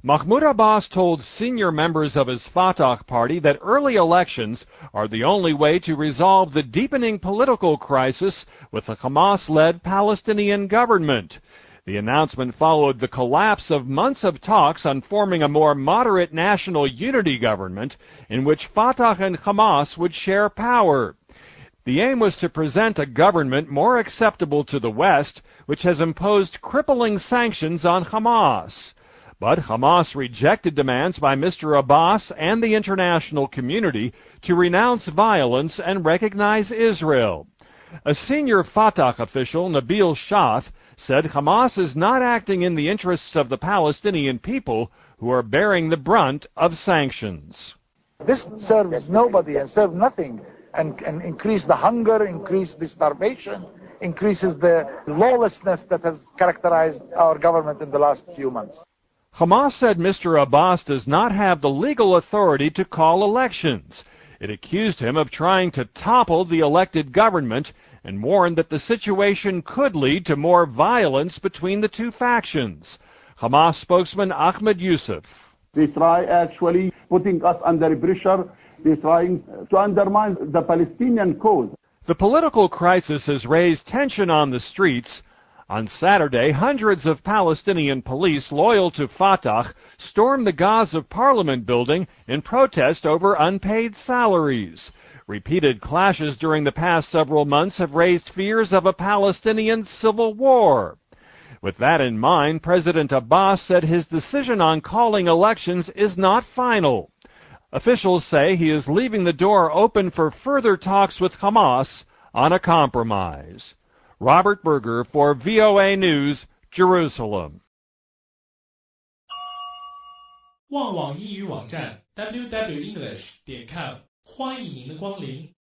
Mahmoud Abbas told senior members of his Fatah party that early elections are the only way to resolve the deepening political crisis with the Hamas-led Palestinian government. The announcement followed the collapse of months of talks on forming a more moderate national unity government in which Fatah and Hamas would share power. The aim was to present a government more acceptable to the West, which has imposed crippling sanctions on Hamas. But Hamas rejected demands by Mr. Abbas and the international community to renounce violence and recognize Israel. A senior Fatah official, Nabil Shath, said Hamas is not acting in the interests of the Palestinian people who are bearing the brunt of sanctions. This serves nobody and serves nothing and increase the hunger, increase the starvation, increases the lawlessness that has characterized our government in the last few months. Hamas said Mr. Abbas does not have the legal authority to call elections. It accused him of trying to topple the elected government and warned that the situation could lead to more violence between the two factions. Hamas spokesman Ahmed Yusuf. They try actually putting us under pressure. They're trying to undermine the Palestinian cause. The political crisis has raised tension on the streets. On Saturday, hundreds of Palestinian police loyal to Fatah stormed the Gaza Parliament building in protest over unpaid salaries. Repeated clashes during the past several months have raised fears of a Palestinian civil war. With that in mind, President Abbas said his decision on calling elections is not final. Officials say he is leaving the door open for further talks with Hamas on a compromise. Robert Berger for VOA News, Jerusalem. 旺网英语网站 www.english.com 欢迎您的光临。